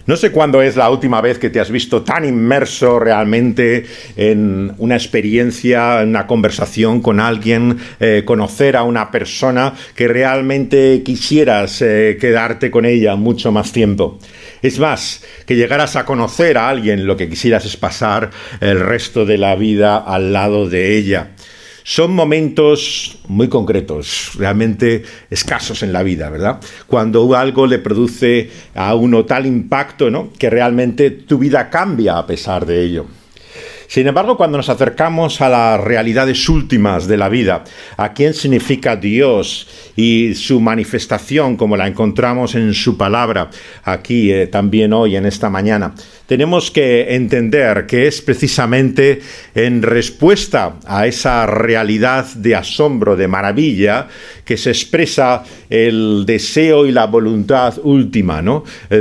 No sé cuándo es la última vez que te has visto tan inmerso realmente en una experiencia, en una conversación con alguien, conocer a una persona que realmente quisieras quedarte con ella mucho más tiempo. Es más, que llegaras a conocer a alguien, lo que quisieras es pasar el resto de la vida al lado de ella. Son momentos muy concretos, realmente escasos en la vida, ¿verdad? Cuando algo le produce a uno tal impacto, ¿no?, que realmente tu vida cambia a pesar de ello. Sin embargo, cuando nos acercamos a las realidades últimas de la vida, a quién significa Dios y su manifestación como la encontramos en su palabra, aquí también hoy en esta mañana, tenemos que entender que es precisamente en respuesta a esa realidad de asombro, de maravilla, que se expresa el deseo y la voluntad última, ¿no?,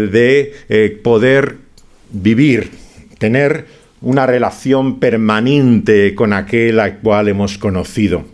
de poder vivir, tener una relación permanente con aquel al cual hemos conocido.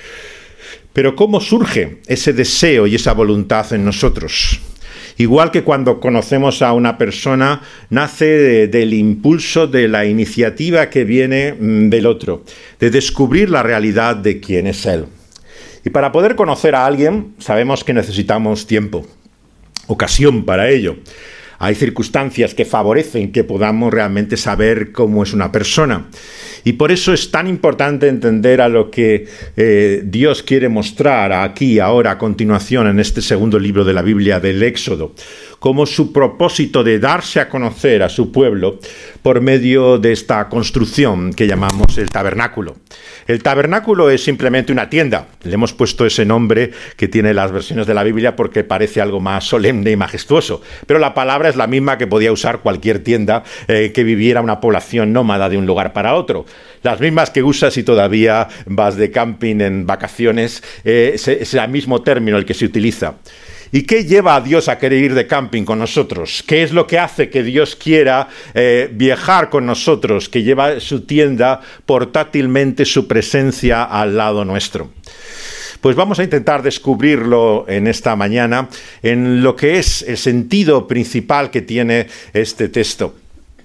Pero ¿cómo surge ese deseo y esa voluntad en nosotros? Igual que cuando conocemos a una persona, nace del impulso de la iniciativa que viene del otro, de descubrir la realidad de quién es él. Y para poder conocer a alguien, sabemos que necesitamos tiempo, ocasión para ello. Hay circunstancias que favorecen que podamos realmente saber cómo es una persona. Y por eso es tan importante entender a lo que Dios quiere mostrar aquí, ahora, a continuación, en este segundo libro de la Biblia, del Éxodo, como su propósito de darse a conocer a su pueblo por medio de esta construcción que llamamos el tabernáculo. El tabernáculo es simplemente una tienda. Le hemos puesto ese nombre que tiene las versiones de la Biblia porque parece algo más solemne y majestuoso. Pero la palabra es la misma que podía usar cualquier tienda que viviera una población nómada de un lugar para otro. Las mismas que usas si todavía vas de camping en vacaciones, es el mismo término el que se utiliza. ¿Y qué lleva a Dios a querer ir de camping con nosotros? ¿Qué es lo que hace que Dios quiera viajar con nosotros, que lleva su tienda portátilmente, su presencia al lado nuestro? Pues vamos a intentar descubrirlo en esta mañana, en lo que es el sentido principal que tiene este texto.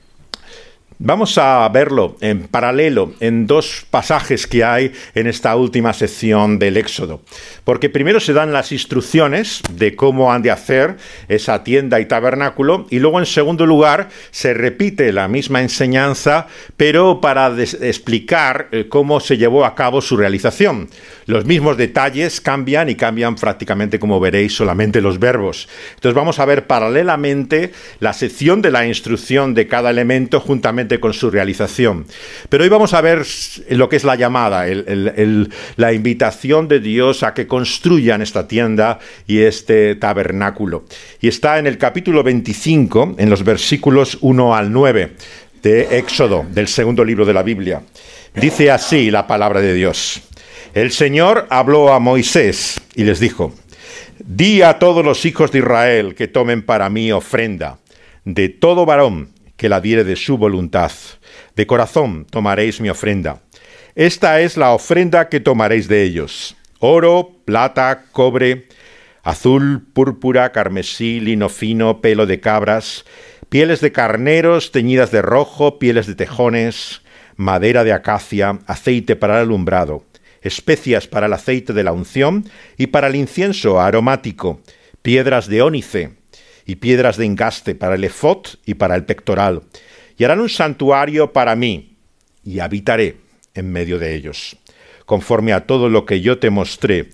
Vamos a verlo en paralelo en dos pasajes que hay en esta última sección del Éxodo. Porque primero se dan las instrucciones de cómo han de hacer esa tienda y tabernáculo, y luego en segundo lugar se repite la misma enseñanza, pero para explicar cómo se llevó a cabo su realización. Los mismos detalles cambian y cambian prácticamente, como veréis, solamente los verbos. Entonces vamos a ver paralelamente la sección de la instrucción de cada elemento juntamente con su realización. Pero hoy vamos a ver lo que es la llamada, la invitación de Dios a que construyan esta tienda y este tabernáculo. Y está en el capítulo 25, en los versículos 1 al 9 de Éxodo, del segundo libro de la Biblia. Dice así la palabra de Dios. El Señor habló a Moisés y les dijo: «Di a todos los hijos de Israel que tomen para mí ofrenda, de todo varón que la diere de su voluntad. De corazón tomaréis mi ofrenda. Esta es la ofrenda que tomaréis de ellos: oro, plata, cobre, azul, púrpura, carmesí, lino fino, pelo de cabras, pieles de carneros teñidas de rojo, pieles de tejones, madera de acacia, aceite para el alumbrado, especias para el aceite de la unción y para el incienso aromático, piedras de ónice y piedras de engaste para el efod y para el pectoral. Y harán un santuario para mí, y habitaré en medio de ellos. Conforme a todo lo que yo te muestre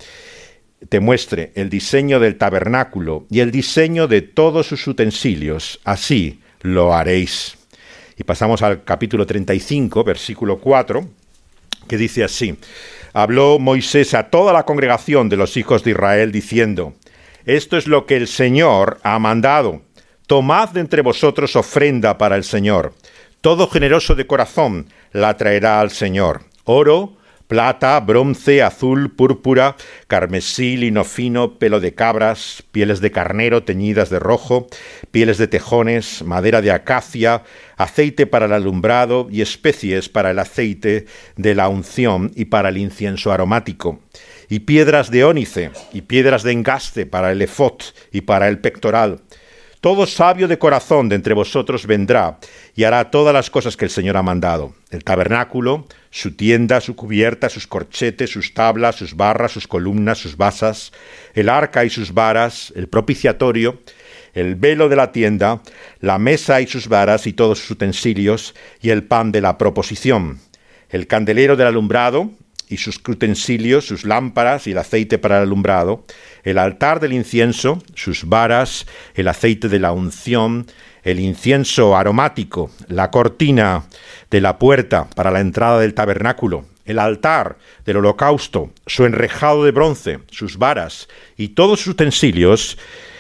el diseño del tabernáculo y el diseño de todos sus utensilios, así lo haréis». Y pasamos al capítulo 35, versículo 4, que dice así: «Habló Moisés a toda la congregación de los hijos de Israel, diciendo: Esto es lo que el Señor ha mandado. Tomad de entre vosotros ofrenda para el Señor. Todo generoso de corazón la traerá al Señor: oro, plata, bronce, azul, púrpura, carmesí, lino fino, pelo de cabras, pieles de carnero teñidas de rojo, pieles de tejones, madera de acacia, aceite para el alumbrado y especies para el aceite de la unción y para el incienso aromático, y piedras de ónice y piedras de engaste para el efod y para el pectoral. Todo sabio de corazón de entre vosotros vendrá y hará todas las cosas que el Señor ha mandado: el tabernáculo, su tienda, su cubierta, sus corchetes, sus tablas, sus barras, sus columnas, sus basas, el arca y sus varas, el propiciatorio, el velo de la tienda, la mesa y sus varas y todos sus utensilios, y el pan de la proposición, el candelero del alumbrado y sus utensilios, sus lámparas y el aceite para el alumbrado, el altar del incienso, sus varas, el aceite de la unción, el incienso aromático, la cortina de la puerta para la entrada del tabernáculo, el altar del holocausto, su enrejado de bronce, sus varas y todos sus utensilios,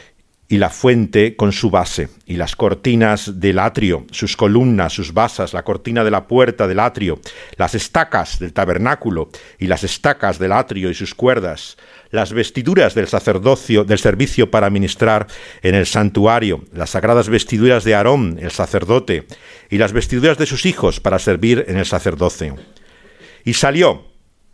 y la fuente con su base, y las cortinas del atrio, sus columnas, sus basas, la cortina de la puerta del atrio, las estacas del tabernáculo, y las estacas del atrio y sus cuerdas, las vestiduras del sacerdocio, del servicio para ministrar en el santuario, las sagradas vestiduras de Aarón, el sacerdote, y las vestiduras de sus hijos para servir en el sacerdocio. Y salió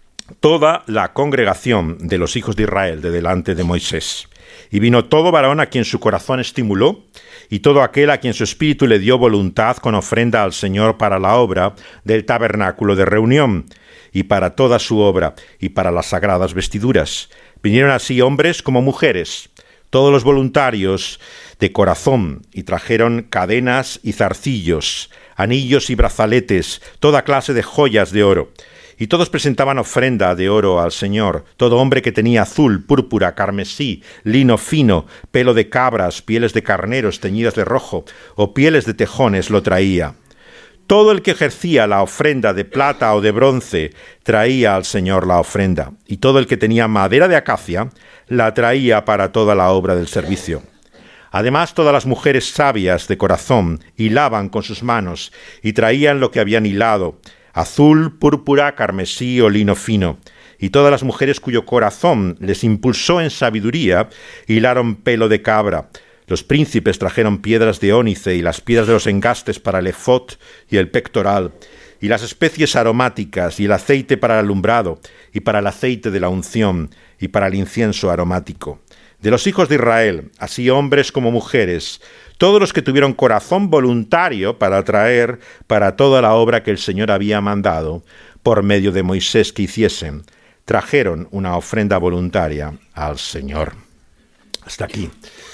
toda la congregación de los hijos de Israel de delante de Moisés. Y vino todo varón a quien su corazón estimuló, y todo aquel a quien su espíritu le dio voluntad con ofrenda al Señor para la obra del tabernáculo de reunión, y para toda su obra, y para las sagradas vestiduras. Vinieron así hombres como mujeres, todos los voluntarios de corazón, y trajeron cadenas y zarcillos, anillos y brazaletes, toda clase de joyas de oro. Y todos presentaban ofrenda de oro al Señor. Todo hombre que tenía azul, púrpura, carmesí, lino fino, pelo de cabras, pieles de carneros teñidas de rojo, o pieles de tejones lo traía. Todo el que ejercía la ofrenda de plata o de bronce traía al Señor la ofrenda. Y todo el que tenía madera de acacia la traía para toda la obra del servicio. Además, todas las mujeres sabias de corazón hilaban con sus manos y traían lo que habían hilado: azul, púrpura, carmesí o lino fino. Y todas las mujeres cuyo corazón les impulsó en sabiduría hilaron pelo de cabra. Los príncipes trajeron piedras de ónice y las piedras de los engastes para el efod y el pectoral, y las especies aromáticas y el aceite para el alumbrado, y para el aceite de la unción, y para el incienso aromático. De los hijos de Israel, así hombres como mujeres, todos los que tuvieron corazón voluntario para traer para toda la obra que el Señor había mandado por medio de Moisés que hiciesen, trajeron una ofrenda voluntaria al Señor. Hasta aquí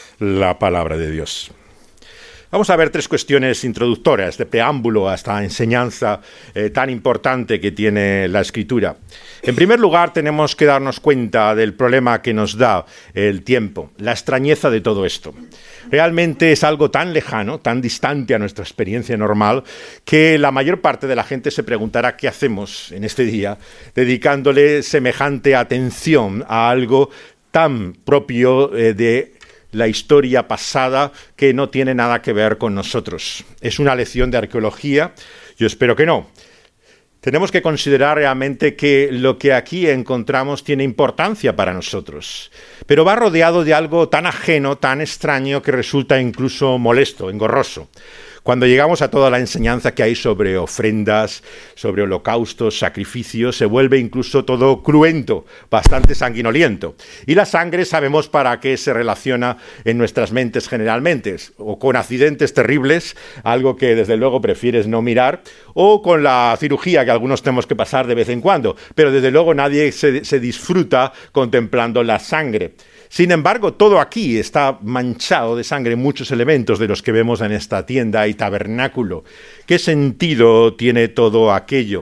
la palabra de Dios. Vamos a ver tres cuestiones introductorias de preámbulo a esta enseñanza tan importante que tiene la Escritura. En primer lugar, tenemos que darnos cuenta del problema que nos da el tiempo, la extrañeza de todo esto. Realmente es algo tan lejano, tan distante a nuestra experiencia normal, que la mayor parte de la gente se preguntará qué hacemos en este día, dedicándole semejante atención a algo tan propio de la historia pasada que no tiene nada que ver con nosotros. ¿Es una lección de arqueología? Yo espero que no. Tenemos que considerar realmente que lo que aquí encontramos tiene importancia para nosotros, pero va rodeado de algo tan ajeno, tan extraño, que resulta incluso molesto, engorroso. Cuando llegamos a toda la enseñanza que hay sobre ofrendas, sobre holocaustos, sacrificios, se vuelve incluso todo cruento, bastante sanguinoliento. Y la sangre sabemos para qué se relaciona en nuestras mentes generalmente, o con accidentes terribles, algo que desde luego prefieres no mirar, o con la cirugía que algunos tenemos que pasar de vez en cuando, pero desde luego nadie se disfruta contemplando la sangre. Sin embargo, todo aquí está manchado de sangre, muchos elementos de los que vemos en esta tienda y tabernáculo. ¿Qué sentido tiene todo aquello?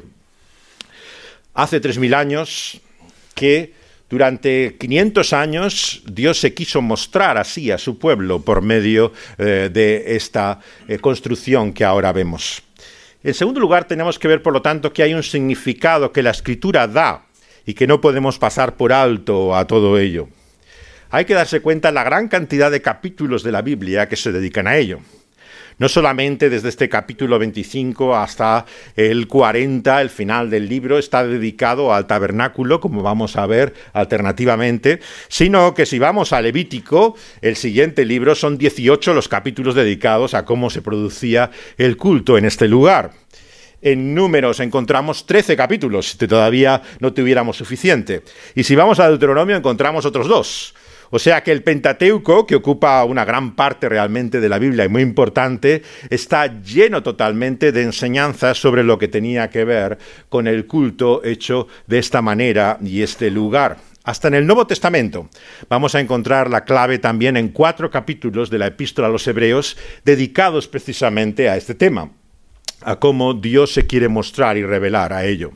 Hace 3000 años que durante 500 años Dios se quiso mostrar así a su pueblo por medio de esta construcción que ahora vemos. En segundo lugar, tenemos que ver, por lo tanto, que hay un significado que la Escritura da y que no podemos pasar por alto a todo ello. Hay que darse cuenta de la gran cantidad de capítulos de la Biblia que se dedican a ello. No solamente desde este capítulo 25 hasta el 40, el final del libro, está dedicado al tabernáculo, como vamos a ver alternativamente, sino que si vamos a Levítico, el siguiente libro, son 18 los capítulos dedicados a cómo se producía el culto en este lugar. En Números encontramos 13 capítulos, si todavía no tuviéramos suficiente. Y si vamos a Deuteronomio encontramos otros 2. O sea que el Pentateuco, que ocupa una gran parte realmente de la Biblia y muy importante, está lleno totalmente de enseñanzas sobre lo que tenía que ver con el culto hecho de esta manera y este lugar. Hasta en el Nuevo Testamento vamos a encontrar la clave también en 4 capítulos de la Epístola a los Hebreos dedicados precisamente a este tema, a cómo Dios se quiere mostrar y revelar a ello.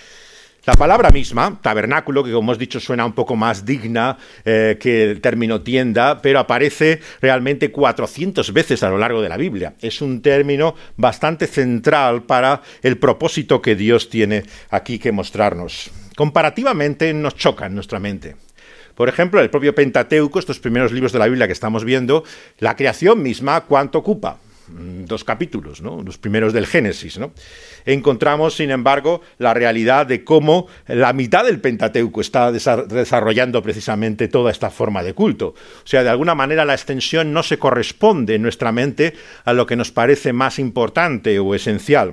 La palabra misma, tabernáculo, que como hemos dicho suena un poco más digna que el término tienda, pero aparece realmente 400 veces a lo largo de la Biblia. Es un término bastante central para el propósito que Dios tiene aquí que mostrarnos. Comparativamente nos choca en nuestra mente. Por ejemplo, el propio Pentateuco, estos primeros libros de la Biblia que estamos viendo, la creación misma, ¿cuánto ocupa? 2 capítulos, ¿no? Los primeros del Génesis, ¿no? Encontramos, sin embargo, la realidad de cómo la mitad del Pentateuco está desarrollando precisamente toda esta forma de culto. O sea, de alguna manera la extensión no se corresponde en nuestra mente a lo que nos parece más importante o esencial.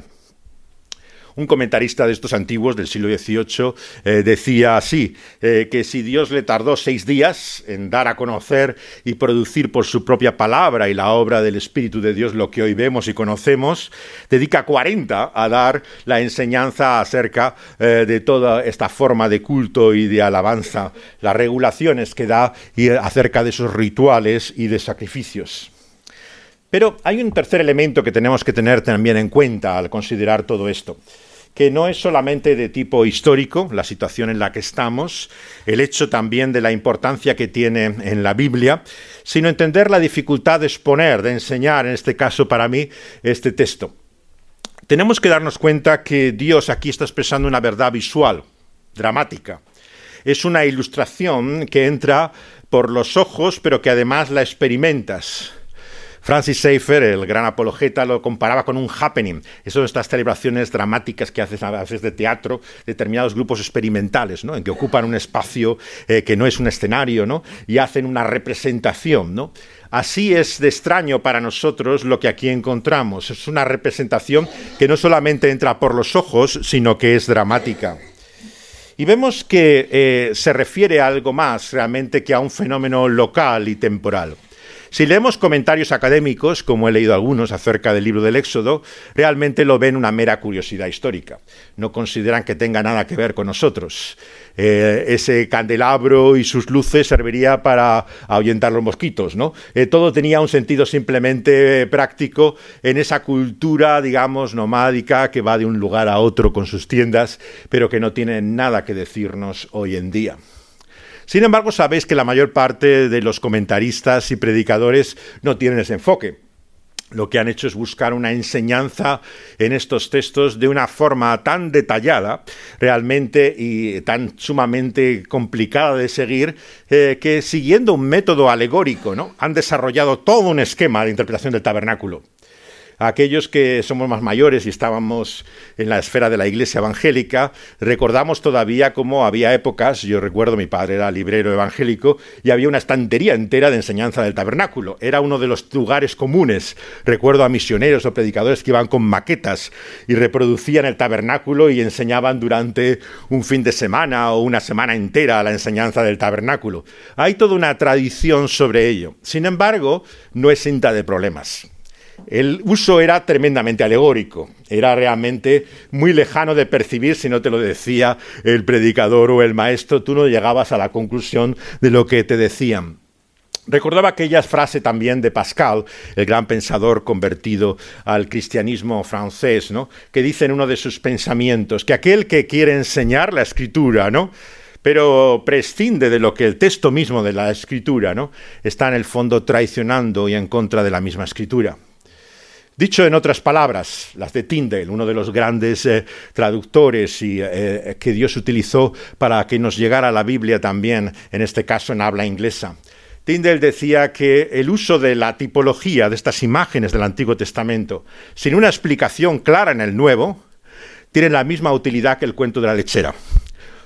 Un comentarista de estos antiguos del siglo XVIII decía así, que si Dios le tardó 6 días en dar a conocer y producir por su propia palabra y la obra del Espíritu de Dios lo que hoy vemos y conocemos, dedica 40 a dar la enseñanza acerca de toda esta forma de culto y de alabanza, las regulaciones que da y acerca de esos rituales y de sacrificios. Pero hay un tercer elemento que tenemos que tener también en cuenta al considerar todo esto, que no es solamente de tipo histórico, la situación en la que estamos, el hecho también de la importancia que tiene en la Biblia, sino entender la dificultad de exponer, de enseñar, en este caso para mí, este texto. Tenemos que darnos cuenta que Dios aquí está expresando una verdad visual, dramática. Es una ilustración que entra por los ojos, pero que además la experimentas. Francis Schaeffer, el gran apologeta, lo comparaba con un happening. Eso de estas celebraciones dramáticas que hacen a veces de teatro determinados grupos experimentales, ¿no? En que ocupan un espacio que no es un escenario, ¿no? Y hacen una representación, ¿no? Así es de extraño para nosotros lo que aquí encontramos. Es una representación que no solamente entra por los ojos, sino que es dramática. Y vemos que se refiere a algo más realmente que a un fenómeno local y temporal. Si leemos comentarios académicos, como he leído algunos acerca del libro del Éxodo, realmente lo ven una mera curiosidad histórica. No consideran que tenga nada que ver con nosotros. Ese candelabro y sus luces serviría para ahuyentar los mosquitos, ¿no? Todo tenía un sentido simplemente práctico en esa cultura, digamos, nomádica que va de un lugar a otro con sus tiendas, pero que no tiene nada que decirnos hoy en día. Sin embargo, sabéis que la mayor parte de los comentaristas y predicadores no tienen ese enfoque. Lo que han hecho es buscar una enseñanza en estos textos de una forma tan detallada, realmente, y tan sumamente complicada de seguir, que siguiendo un método alegórico, ¿no? Han desarrollado todo un esquema de interpretación del tabernáculo. Aquellos que somos más mayores y estábamos en la esfera de la iglesia evangélica, recordamos todavía cómo había épocas, yo recuerdo, mi padre era librero evangélico, y había una estantería entera de enseñanza del tabernáculo. Era uno de los lugares comunes. Recuerdo a misioneros o predicadores que iban con maquetas y reproducían el tabernáculo y enseñaban durante un fin de semana o una semana entera la enseñanza del tabernáculo. Hay toda una tradición sobre ello. Sin embargo, no es exenta de problemas. El uso era tremendamente alegórico, era realmente muy lejano de percibir si no te lo decía el predicador o el maestro, tú no llegabas a la conclusión de lo que te decían. Recordaba aquella frase también de Pascal, el gran pensador convertido al cristianismo francés, ¿no? Que dice en uno de sus pensamientos que aquel que quiere enseñar la Escritura, ¿no?, pero prescinde de lo que el texto mismo de la Escritura, ¿no?, está en el fondo traicionando y en contra de la misma Escritura. Dicho en otras palabras, las de Tyndale, uno de los grandes traductores que Dios utilizó para que nos llegara la Biblia también, en este caso en habla inglesa. Tyndale decía que el uso de la tipología de estas imágenes del Antiguo Testamento, sin una explicación clara en el Nuevo, tiene la misma utilidad que el cuento de la lechera. O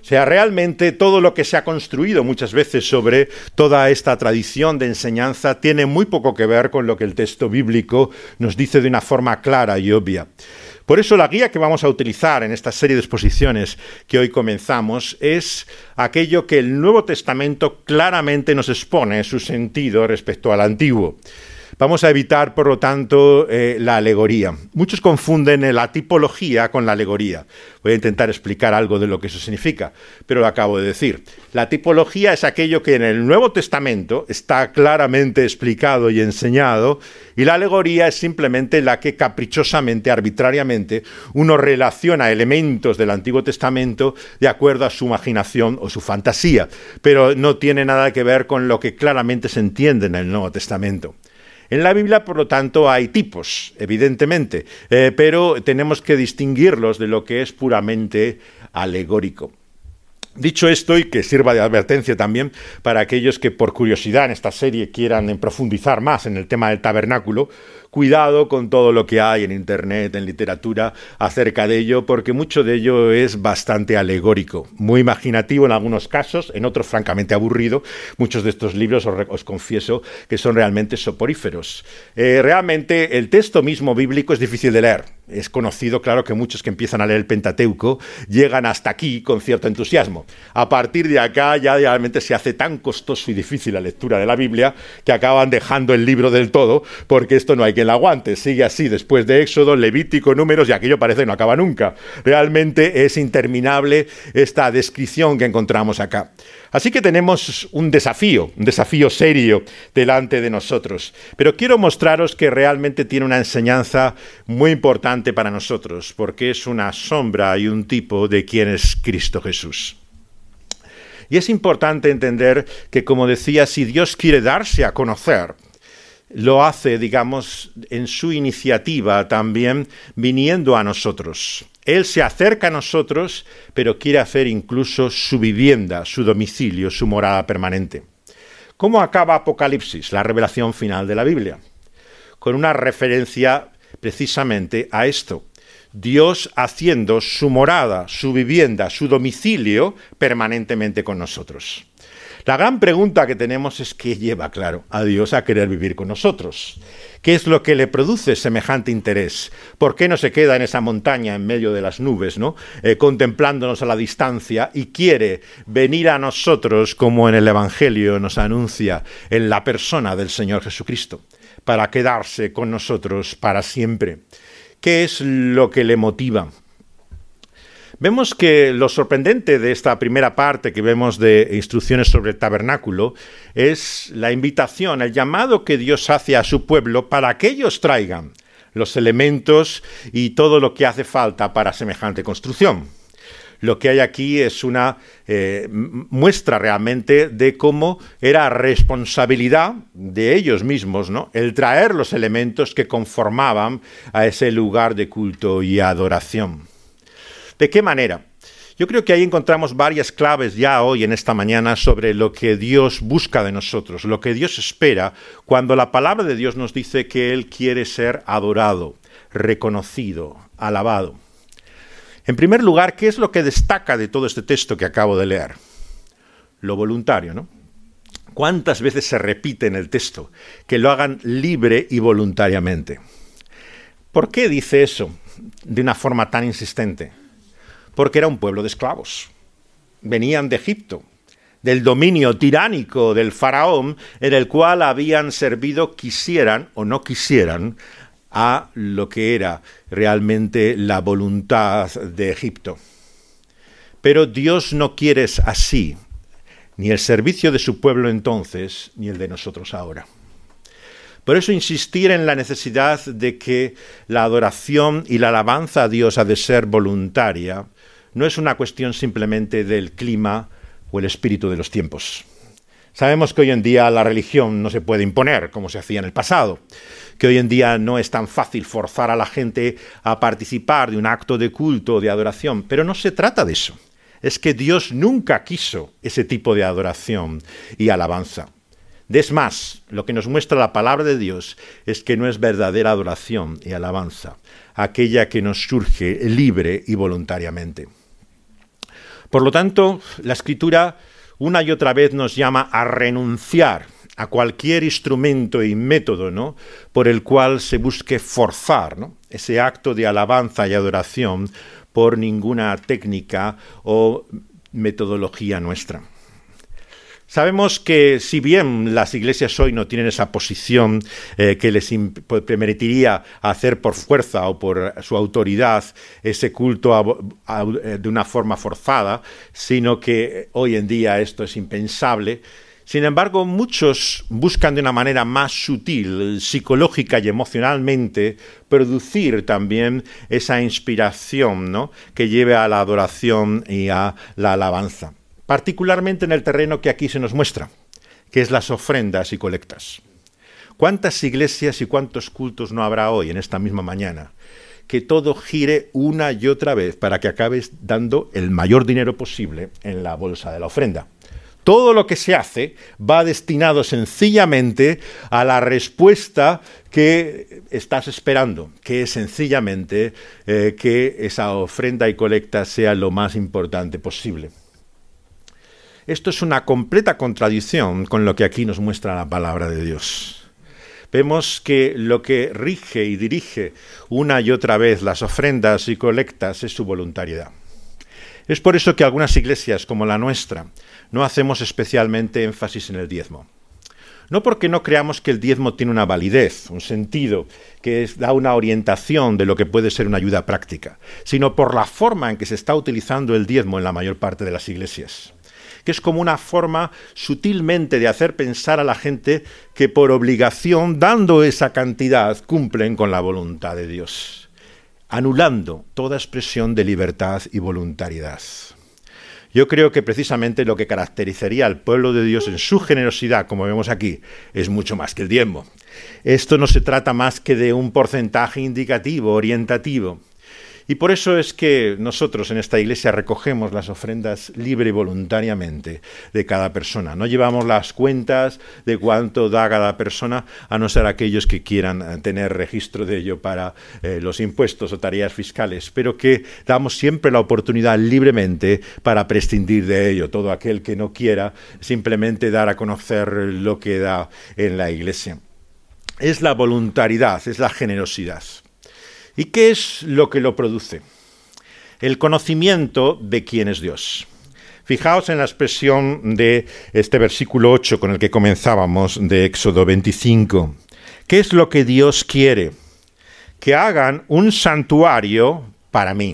O sea, realmente todo lo que se ha construido muchas veces sobre toda esta tradición de enseñanza tiene muy poco que ver con lo que el texto bíblico nos dice de una forma clara y obvia. Por eso la guía que vamos a utilizar en esta serie de exposiciones que hoy comenzamos es aquello que el Nuevo Testamento claramente nos expone su sentido respecto al Antiguo. Vamos a evitar, por lo tanto, la alegoría. Muchos confunden la tipología con la alegoría. Voy a intentar explicar algo de lo que eso significa, pero lo acabo de decir. La tipología es aquello que en el Nuevo Testamento está claramente explicado y enseñado, y la alegoría es simplemente la que caprichosamente, arbitrariamente, uno relaciona elementos del Antiguo Testamento de acuerdo a su imaginación o su fantasía, pero no tiene nada que ver con lo que claramente se entiende en el Nuevo Testamento. En la Biblia, por lo tanto, hay tipos, evidentemente, pero tenemos que distinguirlos de lo que es puramente alegórico. Dicho esto, y que sirva de advertencia también para aquellos que por curiosidad en esta serie quieran profundizar más en el tema del tabernáculo, cuidado con todo lo que hay en Internet, en literatura, acerca de ello, porque mucho de ello es bastante alegórico, muy imaginativo en algunos casos, en otros francamente aburrido. Muchos de estos libros os confieso que son realmente soporíferos. Realmente el texto mismo bíblico es difícil de leer. Es conocido, claro, que muchos que empiezan a leer el Pentateuco llegan hasta aquí con cierto entusiasmo. A partir de acá ya realmente se hace tan costoso y difícil la lectura de la Biblia que acaban dejando el libro del todo, porque esto no hay quien lo aguante. Sigue así después de Éxodo, Levítico, Números, y aquello parece que no acaba nunca. Realmente es interminable esta descripción que encontramos acá. Así que tenemos un desafío serio delante de nosotros. Pero quiero mostraros que realmente tiene una enseñanza muy importante para nosotros, porque es una sombra y un tipo de quién es Cristo Jesús. Y es importante entender que, como decía, si Dios quiere darse a conocer, lo hace, digamos, en su iniciativa también viniendo a nosotros. Él se acerca a nosotros, pero quiere hacer incluso su vivienda, su domicilio, su morada permanente. ¿Cómo acaba Apocalipsis, la revelación final de la Biblia? Con una referencia precisamente a esto. Dios haciendo su morada, su vivienda, su domicilio permanentemente con nosotros. La gran pregunta que tenemos es qué lleva, claro, a Dios a querer vivir con nosotros. ¿Qué es lo que le produce semejante interés? ¿Por qué no se queda en esa montaña en medio de las nubes, ¿no? Contemplándonos a la distancia y quiere venir a nosotros, como en el Evangelio nos anuncia, en la persona del Señor Jesucristo, para quedarse con nosotros para siempre? ¿Qué es lo que le motiva? Vemos que lo sorprendente de esta primera parte que vemos de instrucciones sobre el tabernáculo es la invitación, el llamado que Dios hace a su pueblo para que ellos traigan los elementos y todo lo que hace falta para semejante construcción. Lo que hay aquí es una muestra realmente de cómo era responsabilidad de ellos mismos, ¿no?, el traer los elementos que conformaban a ese lugar de culto y adoración. ¿De qué manera? Yo creo que ahí encontramos varias claves ya hoy en esta mañana sobre lo que Dios busca de nosotros, lo que Dios espera cuando la palabra de Dios nos dice que Él quiere ser adorado, reconocido, alabado. En primer lugar, ¿qué es lo que destaca de todo este texto que acabo de leer? Lo voluntario, ¿no? ¿Cuántas veces se repite en el texto que lo hagan libre y voluntariamente? ¿Por qué dice eso de una forma tan insistente? Porque era un pueblo de esclavos. Venían de Egipto, del dominio tiránico del faraón, en el cual habían servido, quisieran o no quisieran, a lo que era realmente la voluntad de Egipto. Pero Dios no quiere así, ni el servicio de su pueblo entonces, ni el de nosotros ahora. Por eso insistir en la necesidad de que la adoración y la alabanza a Dios ha de ser voluntaria no es una cuestión simplemente del clima o el espíritu de los tiempos. Sabemos que hoy en día la religión no se puede imponer como se hacía en el pasado, que hoy en día no es tan fácil forzar a la gente a participar de un acto de culto o de adoración, pero no se trata de eso. Es que Dios nunca quiso ese tipo de adoración y alabanza. Es más, lo que nos muestra la palabra de Dios es que no es verdadera adoración y alabanza, aquella que nos surge libre y voluntariamente. Por lo tanto, la Escritura una y otra vez nos llama a renunciar a cualquier instrumento y método, ¿no?, por el cual se busque forzar, ¿no?, ese acto de alabanza y adoración por ninguna técnica o metodología nuestra. Sabemos que si bien las iglesias hoy no tienen esa posición que les permitiría hacer por fuerza o por su autoridad ese culto de una forma forzada, sino que hoy en día esto es impensable, sin embargo muchos buscan de una manera más sutil, psicológica y emocionalmente, producir también esa inspiración, ¿no?, que lleve a la adoración y a la alabanza. Particularmente en el terreno que aquí se nos muestra, que es las ofrendas y colectas. ¿Cuántas iglesias y cuántos cultos no habrá hoy, en esta misma mañana, que todo gire una y otra vez para que acabes dando el mayor dinero posible en la bolsa de la ofrenda? Todo lo que se hace va destinado sencillamente a la respuesta que estás esperando, que es sencillamente que esa ofrenda y colecta sea lo más importante posible. Esto es una completa contradicción con lo que aquí nos muestra la palabra de Dios. Vemos que lo que rige y dirige una y otra vez las ofrendas y colectas es su voluntariedad. Es por eso que algunas iglesias, como la nuestra, no hacemos especialmente énfasis en el diezmo. No porque no creamos que el diezmo tiene una validez, un sentido, que da una orientación de lo que puede ser una ayuda práctica, sino por la forma en que se está utilizando el diezmo en la mayor parte de las iglesias, que es como una forma sutilmente de hacer pensar a la gente que por obligación, dando esa cantidad, cumplen con la voluntad de Dios, anulando toda expresión de libertad y voluntariedad. Yo creo que precisamente lo que caracterizaría al pueblo de Dios en su generosidad, como vemos aquí, es mucho más que el diezmo. Esto no se trata más que de un porcentaje indicativo, orientativo. Y por eso es que nosotros en esta iglesia recogemos las ofrendas libre y voluntariamente de cada persona. No llevamos las cuentas de cuánto da cada persona, a no ser aquellos que quieran tener registro de ello para los impuestos o tareas fiscales, pero que damos siempre la oportunidad libremente para prescindir de ello. Todo aquel que no quiera simplemente dar a conocer lo que da en la iglesia. Es la voluntariedad, es la generosidad. ¿Y qué es lo que lo produce? El conocimiento de quién es Dios. Fijaos en la expresión de este versículo 8 con el que comenzábamos de Éxodo 25. ¿Qué es lo que Dios quiere? Que hagan un santuario para mí.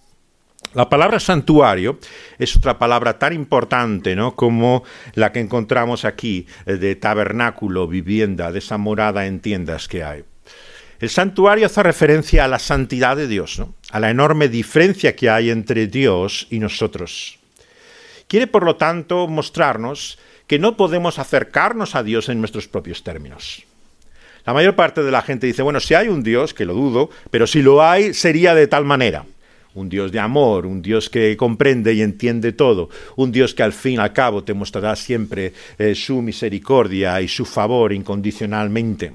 La palabra santuario es otra palabra tan importante, ¿no?, como la que encontramos aquí de tabernáculo, vivienda, de esa morada en tiendas que hay. El santuario hace referencia a la santidad de Dios, ¿no?, a la enorme diferencia que hay entre Dios y nosotros. Quiere, por lo tanto, mostrarnos que no podemos acercarnos a Dios en nuestros propios términos. La mayor parte de la gente dice, bueno, si hay un Dios, que lo dudo, pero si lo hay, sería de tal manera. Un Dios de amor, un Dios que comprende y entiende todo, un Dios que al fin y al cabo te mostrará siempre su misericordia y su favor incondicionalmente.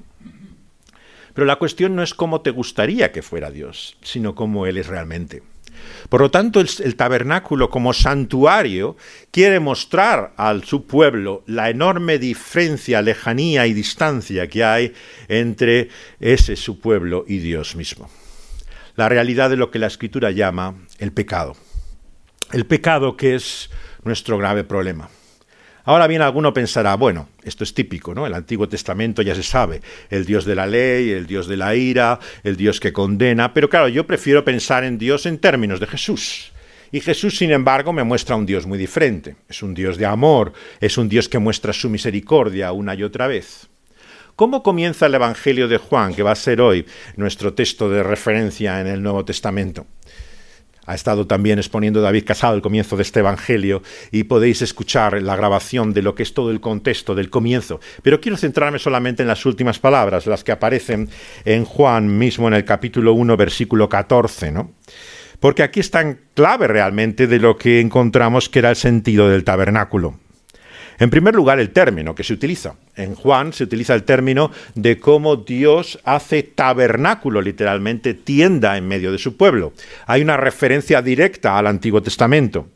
Pero la cuestión no es cómo te gustaría que fuera Dios, sino cómo Él es realmente. Por lo tanto, el tabernáculo como santuario quiere mostrar a su pueblo la enorme diferencia, lejanía y distancia que hay entre ese su pueblo y Dios mismo. La realidad de lo que la Escritura llama el pecado. El pecado que es nuestro grave problema. Ahora bien, alguno pensará, bueno, esto es típico, ¿no? El Antiguo Testamento ya se sabe, el Dios de la ley, el Dios de la ira, el Dios que condena, pero claro, yo prefiero pensar en Dios en términos de Jesús. Y Jesús, sin embargo, me muestra un Dios muy diferente. Es un Dios de amor, es un Dios que muestra su misericordia una y otra vez. ¿Cómo comienza el Evangelio de Juan, que va a ser hoy nuestro texto de referencia en el Nuevo Testamento? Ha estado también exponiendo David Casado el comienzo de este Evangelio y podéis escuchar la grabación de lo que es todo el contexto del comienzo. Pero quiero centrarme solamente en las últimas palabras, las que aparecen en Juan mismo en el capítulo 1, versículo 14, ¿no? Porque aquí está en clave realmente de lo que encontramos que era el sentido del tabernáculo. En primer lugar, el término que se utiliza. En Juan se utiliza el término de cómo Dios hace tabernáculo, literalmente tienda en medio de su pueblo. Hay una referencia directa al Antiguo Testamento.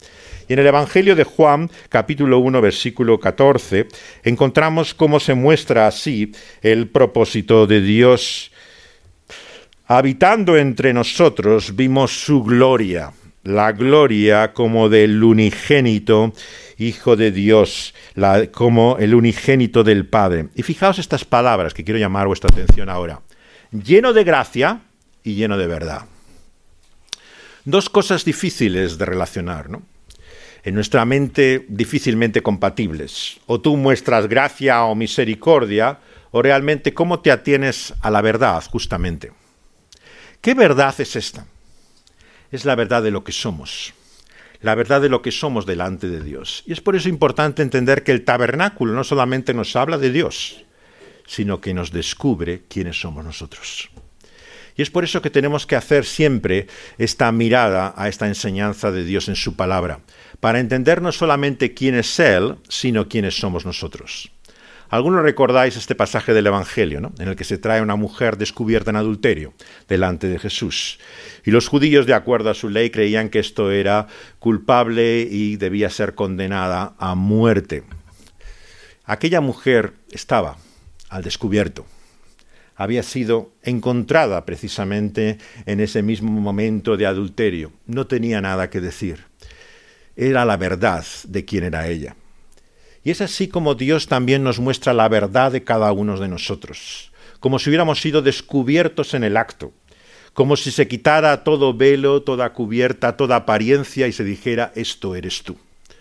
Y en el Evangelio de Juan, capítulo 1, versículo 14, encontramos cómo se muestra así el propósito de Dios. Habitando entre nosotros vimos su gloria, la gloria como del unigénito Hijo de Dios, como el unigénito del Padre. Y fijaos estas palabras que quiero llamar vuestra atención ahora. Lleno de gracia y lleno de verdad. Dos cosas difíciles de relacionar, ¿no? En nuestra mente difícilmente compatibles. O tú muestras gracia o misericordia, o realmente cómo te atienes a la verdad, justamente. ¿Qué verdad es esta? Es la verdad de lo que somos. La verdad de lo que somos delante de Dios. Y es por eso importante entender que el tabernáculo no solamente nos habla de Dios, sino que nos descubre quiénes somos nosotros. Y es por eso que tenemos que hacer siempre esta mirada a esta enseñanza de Dios en su palabra, para entender no solamente quién es Él, sino quiénes somos nosotros. Algunos recordáis este pasaje del Evangelio, ¿no? En el que se trae una mujer descubierta en adulterio delante de Jesús. Y los judíos, de acuerdo a su ley, creían que esto era culpable y debía ser condenada a muerte. Aquella mujer estaba al descubierto. Había sido encontrada precisamente en ese mismo momento de adulterio. No tenía nada que decir. Era la verdad de quién era ella. Y es así como Dios también nos muestra la verdad de cada uno de nosotros, como si hubiéramos sido descubiertos en el acto, como si se quitara todo velo, toda cubierta, toda apariencia y se dijera, esto eres tú.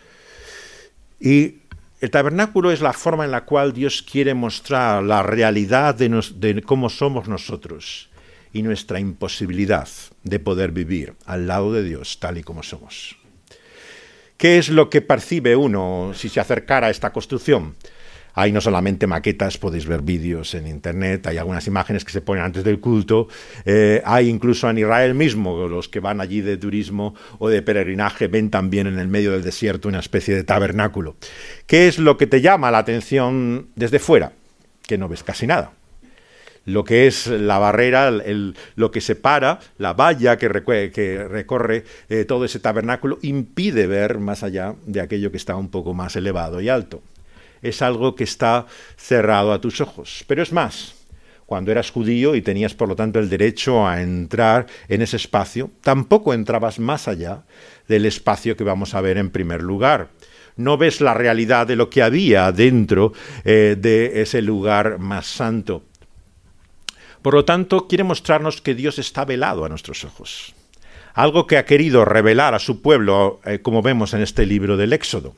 Y el tabernáculo es la forma en la cual Dios quiere mostrar la realidad de cómo somos nosotros y nuestra imposibilidad de poder vivir al lado de Dios tal y como somos. ¿Qué es lo que percibe uno si se acercara a esta construcción? Hay no solamente maquetas, podéis ver vídeos en internet, hay algunas imágenes que se ponen antes del culto, hay incluso en Israel mismo, los que van allí de turismo o de peregrinaje ven también en el medio del desierto una especie de tabernáculo. ¿Qué es lo que te llama la atención desde fuera? Que no ves casi nada. Lo que es la barrera, lo que separa, la valla que recorre todo ese tabernáculo, impide ver más allá de aquello que está un poco más elevado y alto. Es algo que está cerrado a tus ojos. Pero es más, cuando eras judío y tenías por lo tanto el derecho a entrar en ese espacio, tampoco entrabas más allá del espacio que vamos a ver en primer lugar. No ves la realidad de lo que había dentro de ese lugar más santo. Por lo tanto, quiere mostrarnos que Dios está velado a nuestros ojos. Algo que ha querido revelar a su pueblo, como vemos en este libro del Éxodo.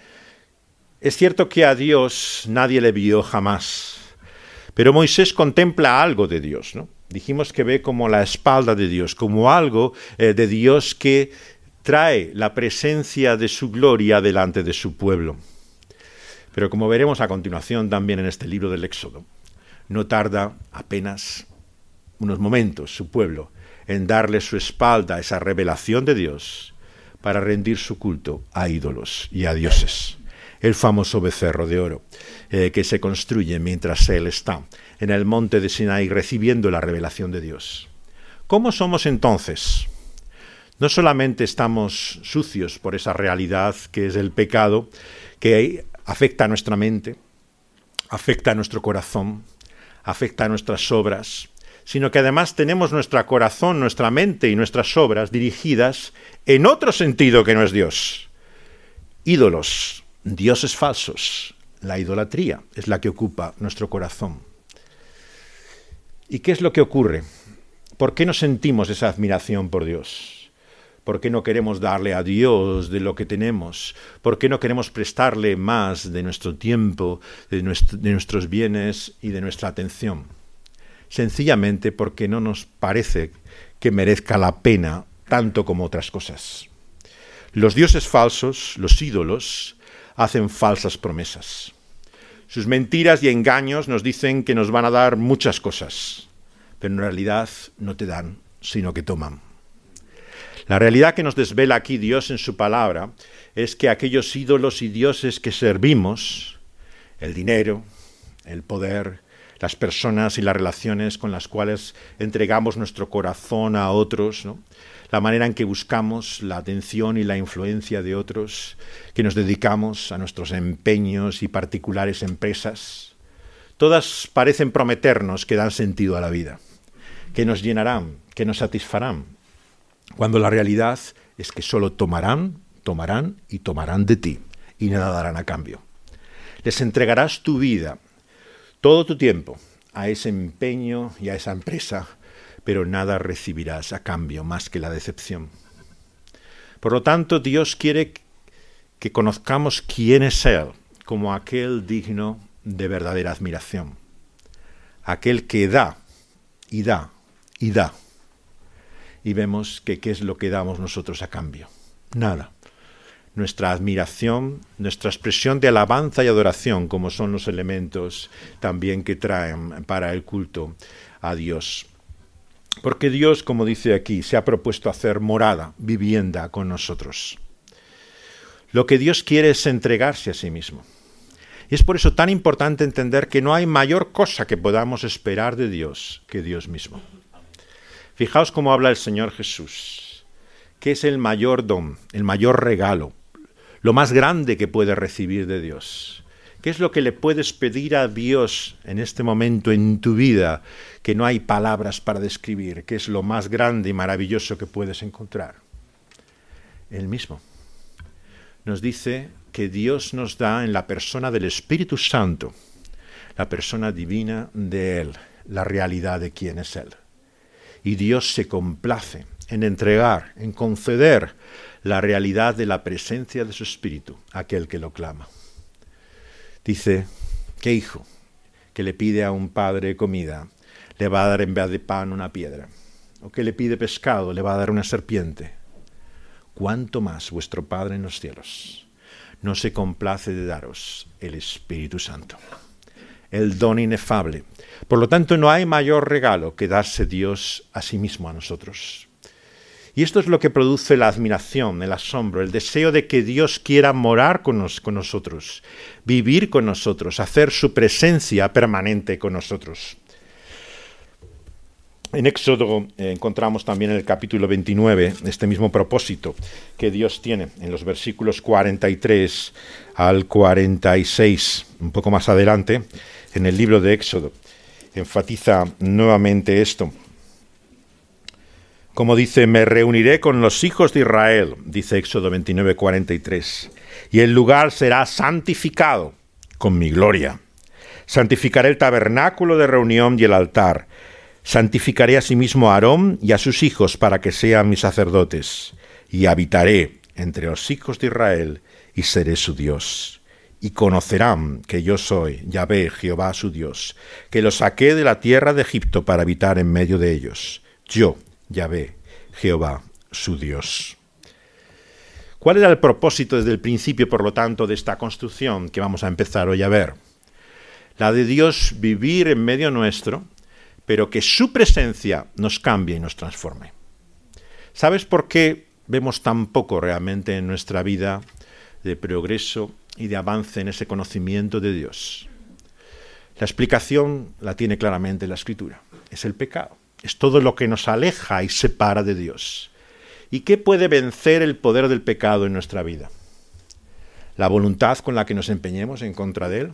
Es cierto que a Dios nadie le vio jamás, pero Moisés contempla algo de Dios, ¿no? Dijimos que ve como la espalda de Dios, como algo de Dios que trae la presencia de su gloria delante de su pueblo. Pero como veremos a continuación también en este libro del Éxodo, no tarda apenas unos momentos su pueblo en darle su espalda a esa revelación de Dios para rendir su culto a ídolos y a dioses. El famoso becerro de oro que se construye mientras él está en el monte de Sinaí recibiendo la revelación de Dios. ¿Cómo somos entonces? No solamente estamos sucios por esa realidad que es el pecado, que afecta a nuestra mente, afecta a nuestro corazón, afecta a nuestras obras, sino que además tenemos nuestro corazón, nuestra mente y nuestras obras dirigidas en otro sentido que no es Dios. Ídolos, dioses falsos, la idolatría es la que ocupa nuestro corazón. ¿Y qué es lo que ocurre? ¿Por qué no sentimos esa admiración por Dios? ¿Por qué no queremos darle a Dios de lo que tenemos? ¿Por qué no queremos prestarle más de nuestro tiempo, de nuestros bienes y de nuestra atención? Sencillamente porque no nos parece que merezca la pena tanto como otras cosas. Los dioses falsos, los ídolos, hacen falsas promesas. Sus mentiras y engaños nos dicen que nos van a dar muchas cosas, pero en realidad no te dan, sino que toman. La realidad que nos desvela aquí Dios en su palabra es que aquellos ídolos y dioses que servimos, el dinero, el poder, las personas y las relaciones con las cuales entregamos nuestro corazón a otros, ¿no? la manera en que buscamos la atención y la influencia de otros, que nos dedicamos a nuestros empeños y particulares empresas, todas parecen prometernos que dan sentido a la vida, que nos llenarán, que nos satisfarán, cuando la realidad es que solo tomarán y tomarán de ti, y nada darán a cambio. Les entregarás tu vida, todo tu tiempo, a ese empeño y a esa empresa, pero nada recibirás a cambio más que la decepción. Por lo tanto, Dios quiere que conozcamos quién es Él, como aquel digno de verdadera admiración, aquel que da y da y da. Y vemos que ¿qué es lo que damos nosotros a cambio? Nada. Nuestra admiración, nuestra expresión de alabanza y adoración, como son los elementos también que traen para el culto a Dios. Porque Dios, como dice aquí, se ha propuesto hacer morada, vivienda con nosotros. Lo que Dios quiere es entregarse a sí mismo. Y es por eso tan importante entender que no hay mayor cosa que podamos esperar de Dios que Dios mismo. Fijaos cómo habla el Señor Jesús, que es el mayor don, el mayor regalo, lo más grande que puedes recibir de Dios. ¿Qué es lo que le puedes pedir a Dios en este momento en tu vida que no hay palabras para describir? ¿Qué es lo más grande y maravilloso que puedes encontrar? Él mismo. Nos dice que Dios nos da en la persona del Espíritu Santo, la persona divina de Él, la realidad de quién es Él. Y Dios se complace en entregar, en conceder la realidad de la presencia de su Espíritu a aquel que lo clama. Dice, ¿qué hijo que le pide a un padre comida le va a dar en vez de pan una piedra? ¿O que le pide pescado le va a dar una serpiente? ¿Cuánto más vuestro Padre en los cielos no se complace de daros el Espíritu Santo, el don inefable? Por lo tanto, no hay mayor regalo que darse Dios a sí mismo a nosotros. Y esto es lo que produce la admiración, el asombro, el deseo de que Dios quiera morar con nosotros, vivir con nosotros, hacer su presencia permanente con nosotros. En Éxodo encontramos también en el capítulo 29 este mismo propósito que Dios tiene en los versículos 43 al 46, un poco más adelante, en el libro de Éxodo. Enfatiza nuevamente esto. Como dice, me reuniré con los hijos de Israel, dice Éxodo 29, 43, y el lugar será santificado con mi gloria. Santificaré el tabernáculo de reunión y el altar. Santificaré asimismo a Aarón y a sus hijos para que sean mis sacerdotes, y habitaré entre los hijos de Israel y seré su Dios. Y conocerán que yo soy Yahvé, Jehová su Dios, que los saqué de la tierra de Egipto para habitar en medio de ellos. Yo, Yahvé, Jehová su Dios. ¿Cuál era el propósito desde el principio, por lo tanto, de esta construcción que vamos a empezar hoy a ver? La de Dios vivir en medio nuestro, pero que su presencia nos cambie y nos transforme. ¿Sabes por qué vemos tan poco realmente en nuestra vida de progreso y de avance en ese conocimiento de Dios? La explicación la tiene claramente la Escritura. Es el pecado. Es todo lo que nos aleja y separa de Dios. ¿Y qué puede vencer el poder del pecado en nuestra vida? La voluntad con la que nos empeñemos en contra de él.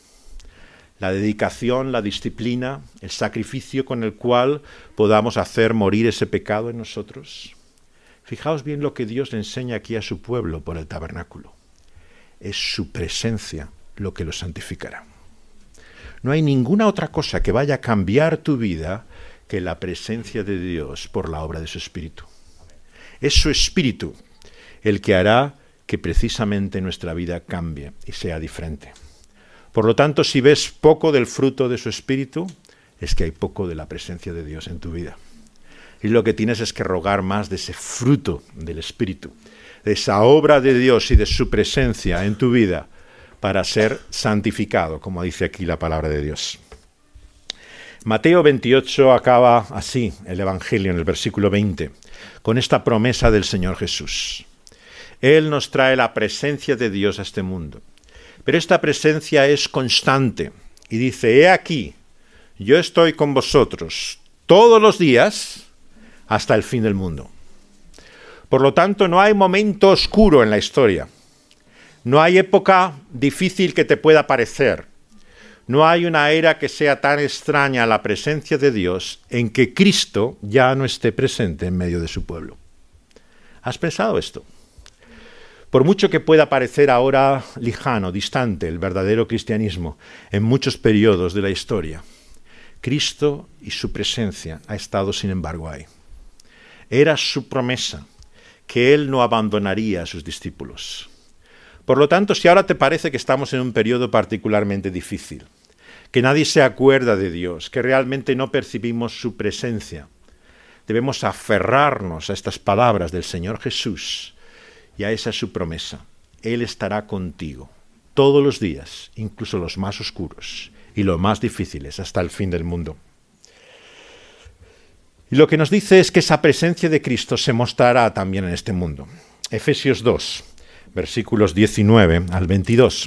La dedicación, la disciplina, el sacrificio con el cual podamos hacer morir ese pecado en nosotros. Fijaos bien lo que Dios le enseña aquí a su pueblo por el tabernáculo. Es su presencia lo que lo santificará. No hay ninguna otra cosa que vaya a cambiar tu vida que la presencia de Dios por la obra de su Espíritu. Es su Espíritu el que hará que precisamente nuestra vida cambie y sea diferente. Por lo tanto, si ves poco del fruto de su Espíritu, es que hay poco de la presencia de Dios en tu vida. Y lo que tienes es que rogar más de ese fruto del Espíritu, de esa obra de Dios y de su presencia en tu vida para ser santificado, como dice aquí la palabra de Dios. Mateo 28 acaba así el Evangelio en el versículo 20, con esta promesa del Señor Jesús. Él nos trae la presencia de Dios a este mundo. Pero esta presencia es constante y dice, he aquí, yo estoy con vosotros todos los días hasta el fin del mundo. Por lo tanto, no hay momento oscuro en la historia. No hay época difícil que te pueda parecer. No hay una era que sea tan extraña a la presencia de Dios en que Cristo ya no esté presente en medio de su pueblo. ¿Has pensado esto? Por mucho que pueda parecer ahora lejano, distante, el verdadero cristianismo en muchos periodos de la historia, Cristo y su presencia ha estado, sin embargo, ahí. Era su promesa que Él no abandonaría a sus discípulos. Por lo tanto, si ahora te parece que estamos en un periodo particularmente difícil, que nadie se acuerda de Dios, que realmente no percibimos su presencia, debemos aferrarnos a estas palabras del Señor Jesús y a esa su promesa. Él estará contigo todos los días, incluso los más oscuros y los más difíciles, hasta el fin del mundo. Y lo que nos dice es que esa presencia de Cristo se mostrará también en este mundo. Efesios 2, versículos 19 al 22.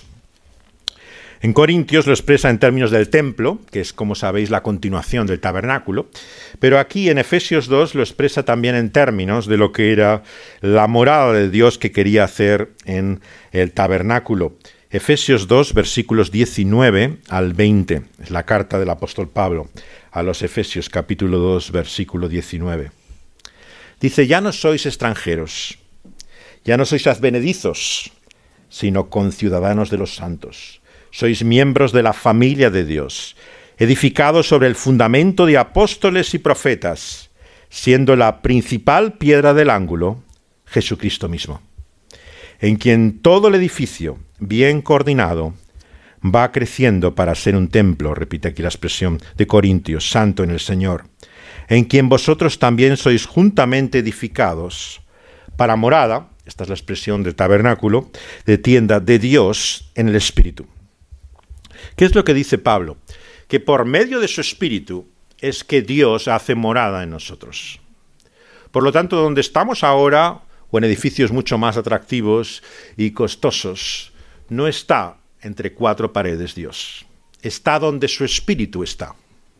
En Corintios lo expresa en términos del templo, que es, como sabéis, la continuación del tabernáculo, pero aquí en Efesios 2 lo expresa también en términos de lo que era la morada de Dios que quería hacer en el tabernáculo. Efesios 2, versículos 19 al 20, es la carta del apóstol Pablo a los Efesios, capítulo 2, versículo 19. Dice, ya no sois extranjeros, ya no sois advenedizos, sino conciudadanos de los santos. Sois miembros de la familia de Dios, edificados sobre el fundamento de apóstoles y profetas, siendo la principal piedra del ángulo Jesucristo mismo, en quien todo el edificio, bien coordinado, va creciendo para ser un templo, repite aquí la expresión de Corintios, santo en el Señor, en quien vosotros también sois juntamente edificados para morada, esta es la expresión del tabernáculo, de tienda de Dios en el Espíritu. ¿Qué es lo que dice Pablo? Que por medio de su Espíritu es que Dios hace morada en nosotros. Por lo tanto, donde estamos ahora, o en edificios mucho más atractivos y costosos, no está entre cuatro paredes Dios. Está donde su Espíritu está.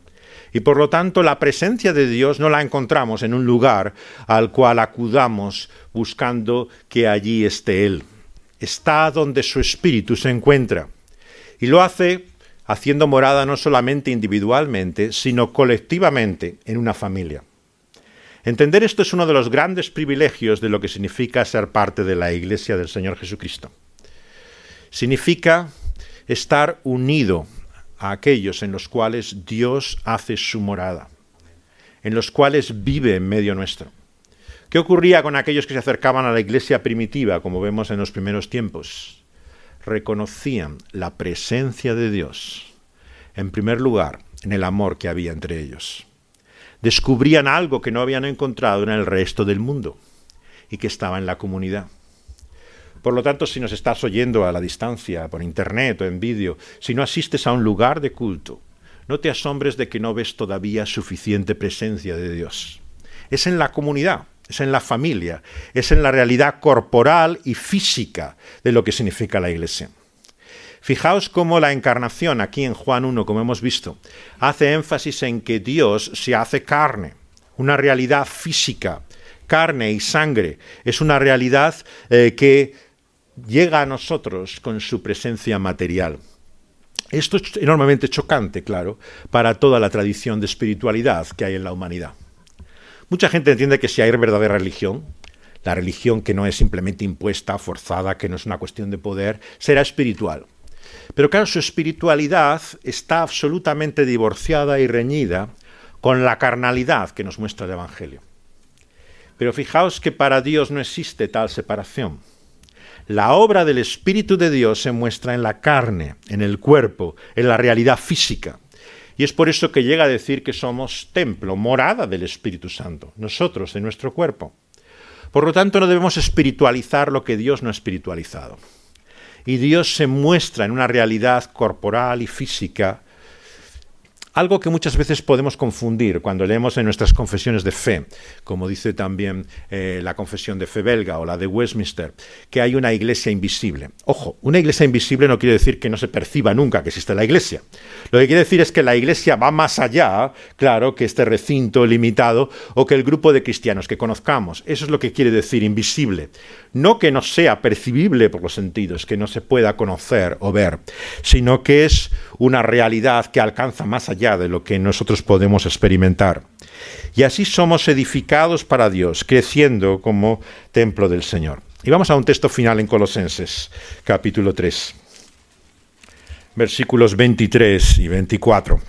Y por lo tanto, la presencia de Dios no la encontramos en un lugar al cual acudamos buscando que allí esté Él. Está donde su Espíritu se encuentra. Y lo hace haciendo morada no solamente individualmente, sino colectivamente en una familia. Entender esto es uno de los grandes privilegios de lo que significa ser parte de la Iglesia del Señor Jesucristo. Significa estar unido a aquellos en los cuales Dios hace su morada, en los cuales vive en medio nuestro. ¿Qué ocurría con aquellos que se acercaban a la iglesia primitiva, como vemos en los primeros tiempos? Reconocían la presencia de Dios, en primer lugar, en el amor que había entre ellos. Descubrían algo que no habían encontrado en el resto del mundo y que estaba en la comunidad. Por lo tanto, si nos estás oyendo a la distancia, por internet o en vídeo, si no asistes a un lugar de culto, no te asombres de que no ves todavía suficiente presencia de Dios. Es en la comunidad, es en la familia, es en la realidad corporal y física de lo que significa la Iglesia. Fijaos cómo la encarnación, aquí en Juan 1, como hemos visto, hace énfasis en que Dios se hace carne, una realidad física, carne y sangre. Es una realidad que llega a nosotros con su presencia material. Esto es enormemente chocante, claro, para toda la tradición de espiritualidad que hay en la humanidad. Mucha gente entiende que si hay verdadera religión, la religión que no es simplemente impuesta, forzada, que no es una cuestión de poder, será espiritual. Pero claro, su espiritualidad está absolutamente divorciada y reñida con la carnalidad que nos muestra el Evangelio. Pero fijaos que para Dios no existe tal separación. La obra del Espíritu de Dios se muestra en la carne, en el cuerpo, en la realidad física. Y es por eso que llega a decir que somos templo, morada del Espíritu Santo, nosotros en nuestro cuerpo. Por lo tanto, no debemos espiritualizar lo que Dios no ha espiritualizado. Y Dios se muestra en una realidad corporal y física Algo que muchas veces podemos confundir cuando leemos en nuestras confesiones de fe, como dice también la confesión de fe belga o la de Westminster, que hay una iglesia invisible. Ojo, una iglesia invisible no quiere decir que no se perciba nunca que existe la iglesia. Lo que quiere decir es que la iglesia va más allá, claro, que este recinto limitado o que el grupo de cristianos que conozcamos. Eso es lo que quiere decir invisible. No que no sea percibible por los sentidos, que no se pueda conocer o ver, sino que es una realidad que alcanza más allá de lo que nosotros podemos experimentar. Y así somos edificados para Dios, creciendo como templo del Señor. Y vamos a un texto final en Colosenses, capítulo 3, versículos 23 y 24.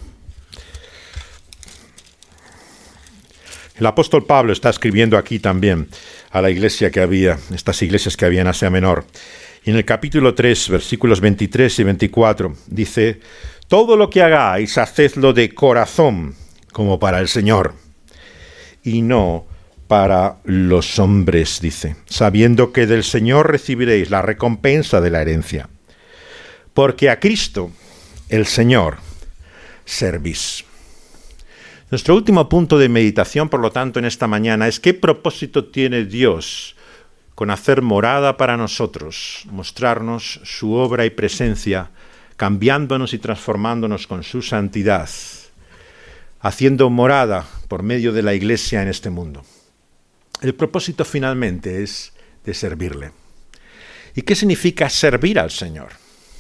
El apóstol Pablo está escribiendo aquí también a la iglesia que había, estas iglesias que había en Asia Menor. Y en el capítulo 3, versículos 23 y 24, dice: todo lo que hagáis, hacedlo de corazón, como para el Señor, y no para los hombres, dice, sabiendo que del Señor recibiréis la recompensa de la herencia. Porque a Cristo, el Señor, servís. Nuestro último punto de meditación, por lo tanto, en esta mañana es: ¿qué propósito tiene Dios con hacer morada para nosotros, mostrarnos su obra y presencia, cambiándonos y transformándonos con su santidad, haciendo morada por medio de la Iglesia en este mundo? El propósito finalmente es de servirle. ¿Y qué significa servir al Señor?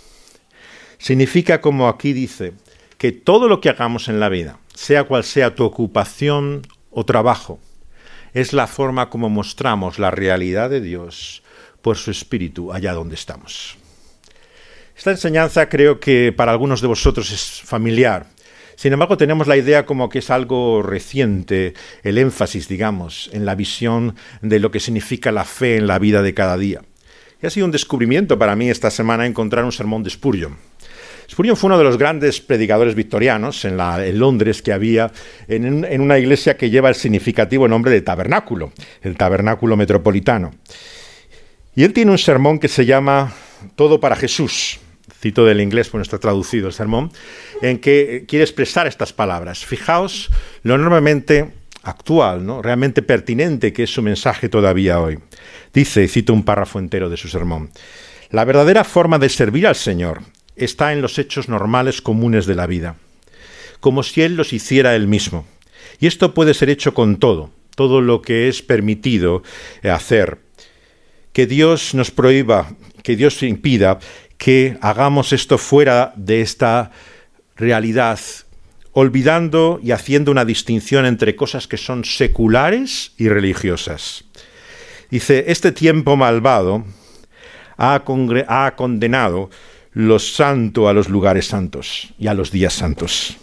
Significa, como aquí dice, que todo lo que hagamos en la vida, sea cual sea tu ocupación o trabajo, es la forma como mostramos la realidad de Dios por su Espíritu allá donde estamos. Esta enseñanza creo que para algunos de vosotros es familiar. Sin embargo, tenemos la idea como que es algo reciente, el énfasis, digamos, en la visión de lo que significa la fe en la vida de cada día. Y ha sido un descubrimiento para mí esta semana encontrar un sermón de Spurgeon. Spurgeon fue uno de los grandes predicadores victorianos en Londres que había en una iglesia que lleva el significativo nombre de Tabernáculo, el Tabernáculo Metropolitano. Y él tiene un sermón que se llama Todo para Jesús. Cito del inglés, pues no está traducido el sermón, en que quiere expresar estas palabras. Fijaos lo enormemente actual, ¿no? Realmente pertinente que es su mensaje todavía hoy. Dice, y cito un párrafo entero de su sermón: la verdadera forma de servir al Señor está en los hechos normales comunes de la vida, como si Él los hiciera Él mismo. Y esto puede ser hecho con todo lo que es permitido hacer. Que Dios nos prohíba, que Dios impida que hagamos esto fuera de esta realidad, olvidando y haciendo una distinción entre cosas que son seculares y religiosas. Dice, este tiempo malvado ha condenado lo santo a los lugares santos y a los días santos,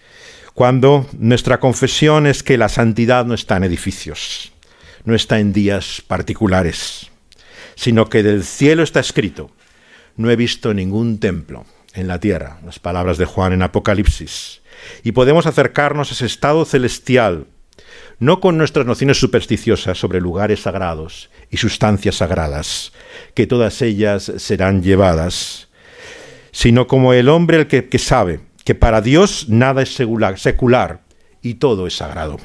cuando nuestra confesión es que la santidad no está en edificios, no está en días particulares, sino que del cielo está escrito: no he visto ningún templo en la tierra, las palabras de Juan en Apocalipsis. Y podemos acercarnos a ese estado celestial, no con nuestras nociones supersticiosas sobre lugares sagrados y sustancias sagradas, que todas ellas serán llevadas, sino como el hombre el que sabe que para Dios nada es secular y todo es sagrado.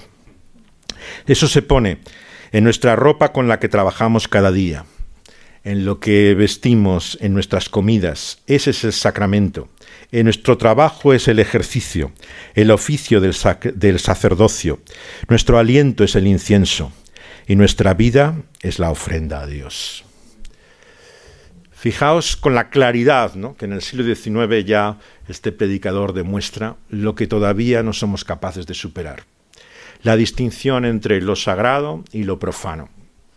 Eso se pone en nuestra ropa con la que trabajamos cada día, en lo que vestimos, en nuestras comidas. Ese es el sacramento. En nuestro trabajo es el ejercicio, el oficio del sacerdocio. Nuestro aliento es el incienso y nuestra vida es la ofrenda a Dios. Fijaos con la claridad, ¿no?, que en el siglo XIX ya este predicador demuestra lo que todavía no somos capaces de superar: la distinción entre lo sagrado y lo profano.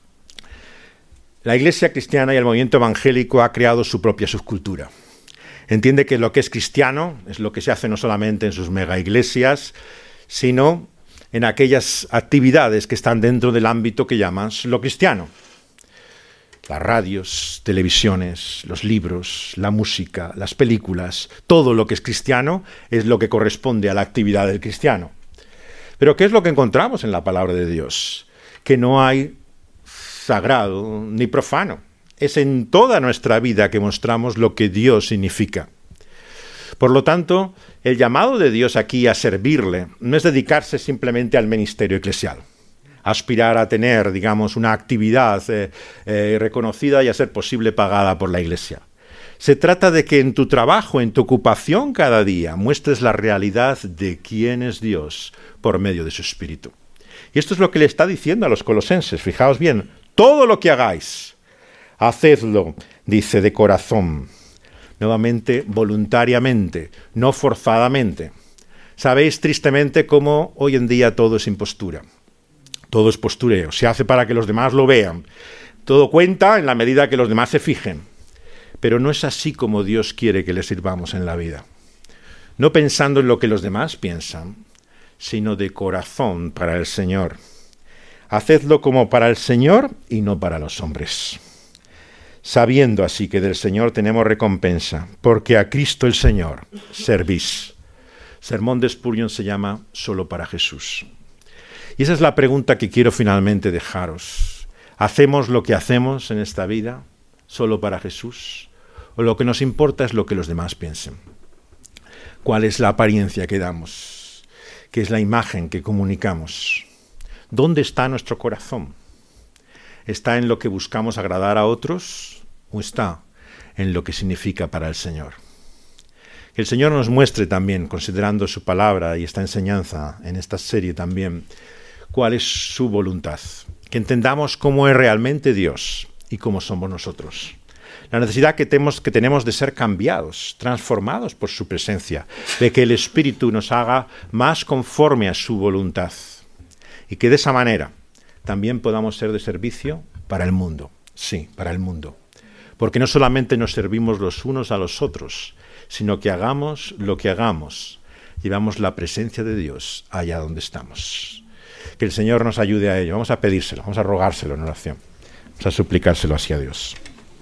La Iglesia cristiana y el movimiento evangélico ha creado su propia subcultura. Entiende que lo que es cristiano es lo que se hace no solamente en sus mega iglesias, sino en aquellas actividades que están dentro del ámbito que llamas lo cristiano. Las radios, televisiones, los libros, la música, las películas, todo lo que es cristiano es lo que corresponde a la actividad del cristiano. Pero ¿qué es lo que encontramos en la palabra de Dios? Que no hay sagrado ni profano. Es en toda nuestra vida que mostramos lo que Dios significa. Por lo tanto, el llamado de Dios aquí a servirle no es dedicarse simplemente al ministerio eclesial, aspirar a tener, digamos, una actividad reconocida y a ser posible pagada por la Iglesia. Se trata de que en tu trabajo, en tu ocupación cada día, muestres la realidad de quién es Dios por medio de su Espíritu. Y esto es lo que le está diciendo a los colosenses. Fijaos bien, todo lo que hagáis, hacedlo, dice, de corazón. Nuevamente, voluntariamente, no forzadamente. Sabéis tristemente cómo hoy en día todo es impostura. Todo es postureo. Se hace para que los demás lo vean. Todo cuenta en la medida que los demás se fijen. Pero no es así como Dios quiere que le sirvamos en la vida. No pensando en lo que los demás piensan, sino de corazón para el Señor. Hacedlo como para el Señor y no para los hombres. Sabiendo así que del Señor tenemos recompensa, porque a Cristo el Señor servís. Sermón de Spurgeon se llama Solo para Jesús. Y esa es la pregunta que quiero finalmente dejaros. ¿Hacemos lo que hacemos en esta vida solo para Jesús? ¿O lo que nos importa es lo que los demás piensen? ¿Cuál es la apariencia que damos? ¿Qué es la imagen que comunicamos? ¿Dónde está nuestro corazón? ¿Está en lo que buscamos agradar a otros o está en lo que significa para el Señor? Que el Señor nos muestre también, considerando su palabra y esta enseñanza en esta serie también, cuál es su voluntad. Que entendamos cómo es realmente Dios y cómo somos nosotros. La necesidad que tenemos de ser cambiados, transformados por su presencia, de que el Espíritu nos haga más conforme a su voluntad. Y que de esa manera también podamos ser de servicio para el mundo. Sí, para el mundo. Porque no solamente nos servimos los unos a los otros, sino que hagamos lo que hagamos, llevamos la presencia de Dios allá donde estamos. Que el Señor nos ayude a ello. Vamos a pedírselo, vamos a rogárselo en oración. Vamos a suplicárselo hacia Dios.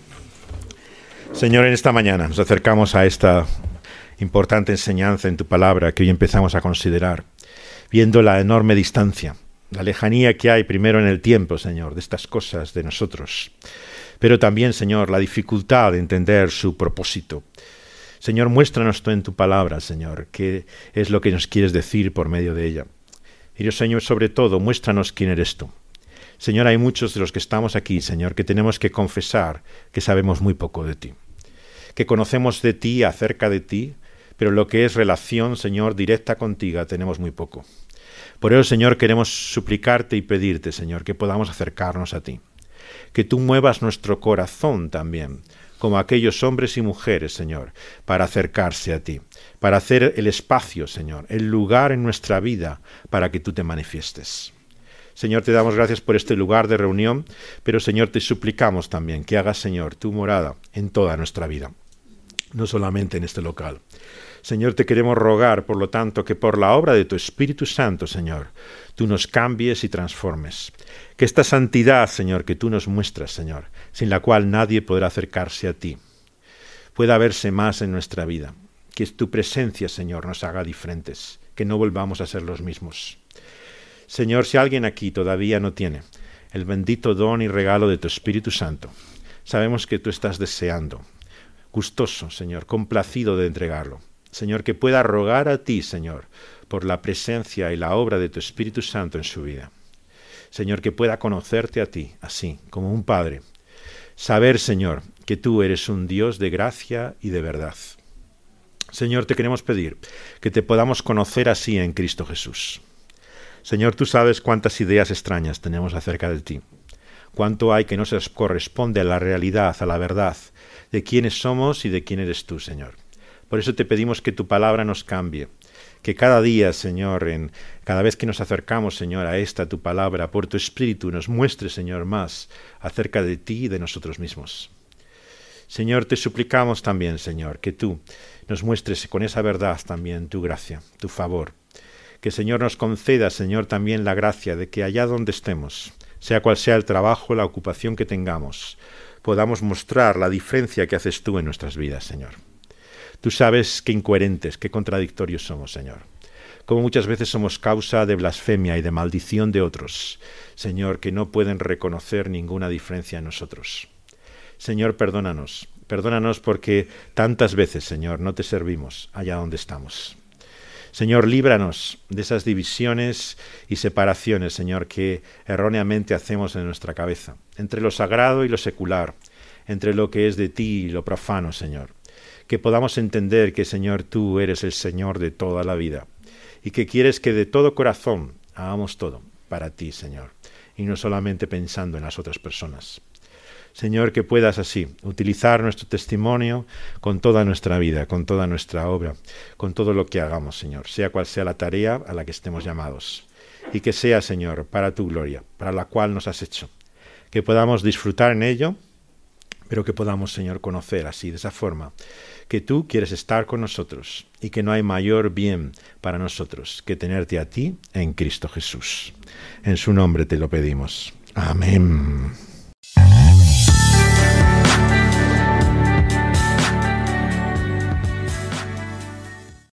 Señor, en esta mañana nos acercamos a esta importante enseñanza en tu palabra que hoy empezamos a considerar, viendo la enorme distancia, la lejanía que hay primero en el tiempo, Señor, de estas cosas de nosotros, pero también, Señor, la dificultad de entender su propósito. Señor, muéstranos tú en tu palabra, Señor, qué es lo que nos quieres decir por medio de ella. Y Dios, Señor, sobre todo, muéstranos quién eres tú. Señor, hay muchos de los que estamos aquí, Señor, que tenemos que confesar que sabemos muy poco de ti, que conocemos de ti, acerca de ti, pero lo que es relación, Señor, directa contigo, tenemos muy poco. Por eso, Señor, queremos suplicarte y pedirte, Señor, que podamos acercarnos a ti, que tú muevas nuestro corazón también, como aquellos hombres y mujeres, Señor, para acercarse a ti, para hacer el espacio, Señor, el lugar en nuestra vida para que tú te manifiestes. Señor, te damos gracias por este lugar de reunión, pero, Señor, te suplicamos también que hagas, Señor, tu morada en toda nuestra vida, no solamente en este local. Señor, te queremos rogar, por lo tanto, que por la obra de tu Espíritu Santo, Señor, tú nos cambies y transformes. Que esta santidad, Señor, que tú nos muestras, Señor, sin la cual nadie podrá acercarse a ti, pueda verse más en nuestra vida. Que tu presencia, Señor, nos haga diferentes, que no volvamos a ser los mismos. Señor, si alguien aquí todavía no tiene el bendito don y regalo de tu Espíritu Santo, sabemos que tú estás deseando, gustoso, Señor, complacido de entregarlo. Señor, que pueda rogar a ti, Señor, por la presencia y la obra de tu Espíritu Santo en su vida. Señor, que pueda conocerte a ti, así, como un Padre. Saber, Señor, que tú eres un Dios de gracia y de verdad. Señor, te queremos pedir que te podamos conocer así en Cristo Jesús. Señor, tú sabes cuántas ideas extrañas tenemos acerca de ti. Cuánto hay que no se corresponde a la realidad, a la verdad, de quiénes somos y de quién eres tú, Señor. Por eso te pedimos que tu palabra nos cambie, que cada día, Señor, cada vez que nos acercamos, Señor, a esta tu palabra, por tu Espíritu nos muestre, Señor, más acerca de ti y de nosotros mismos. Señor, te suplicamos también, Señor, que tú nos muestres con esa verdad también tu gracia, tu favor. Que, Señor, nos conceda, Señor, también la gracia de que allá donde estemos, sea cual sea el trabajo, la ocupación que tengamos, podamos mostrar la diferencia que haces tú en nuestras vidas, Señor. Tú sabes qué incoherentes, qué contradictorios somos, Señor. Como muchas veces somos causa de blasfemia y de maldición de otros, Señor, que no pueden reconocer ninguna diferencia en nosotros. Señor, perdónanos, Perdónanos porque tantas veces, Señor, no te servimos allá donde estamos. Señor, líbranos de esas divisiones y separaciones, Señor, que erróneamente hacemos en nuestra cabeza, entre lo sagrado y lo secular, entre lo que es de ti y lo profano, Señor. Que podamos entender que, Señor, tú eres el Señor de toda la vida y que quieres que de todo corazón hagamos todo para ti, Señor, y no solamente pensando en las otras personas. Señor, que puedas así utilizar nuestro testimonio con toda nuestra vida, con toda nuestra obra, con todo lo que hagamos, Señor, sea cual sea la tarea a la que estemos llamados. Y que sea, Señor, para tu gloria, para la cual nos has hecho. Que podamos disfrutar en ello, pero que podamos, Señor, conocer así, de esa forma, que tú quieres estar con nosotros y que no hay mayor bien para nosotros que tenerte a ti en Cristo Jesús. En su nombre te lo pedimos. Amén.